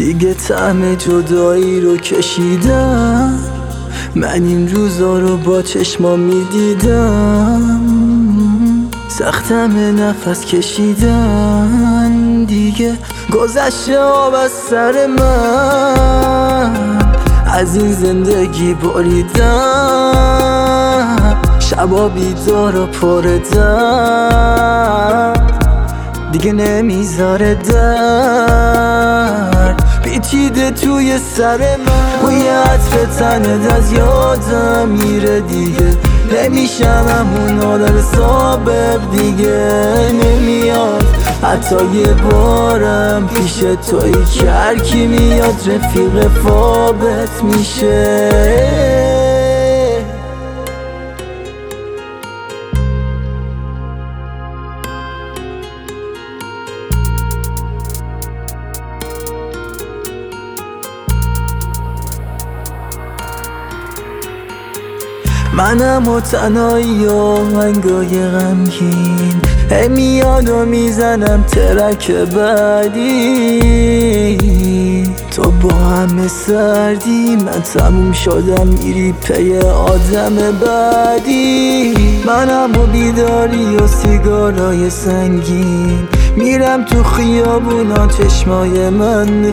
دیگه طعم جدایی رو کشیدم، من این روزا رو با چشما میدیدم. سختم نفس کشیدن، دیگه گذشته آب از سر من. از این زندگی بریدم، شبا بیدار و پر درد، دیگه نمیذاره درد پیچیده توی سر من. بوی عطر تنت از یادم میره، دیگه نمیشم همون آدم سابق، دیگه نمیاد حتی یه بارم پیش توی که هر کی میاد رفیق خوابت میشه. منم و تنهایی و آهنگای غمگین، هی میاد و میزنم ترک بعدی. تو با همه سردی، من تموم شدم میری پی آدم بعدی. منم و بیداری و سیگارای سنگین، میرم تو خیابونا چشمای من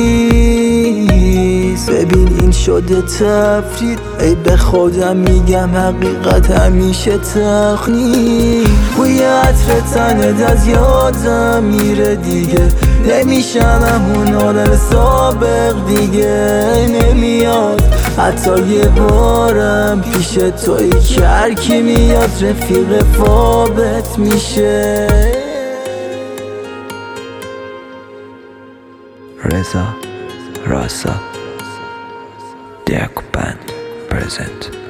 خیز. ببین این شده تفرید، ای به خودم میگم حقیقت همیشه تخنی. بوی عطر تنت از یادم میره، دیگه نمیشم همون آدم سابق، دیگه نمیاد حتی یه بارم پیش توی که هر کی میاد رفیق خوابت میشه. رضا راسا دیاکوپند present.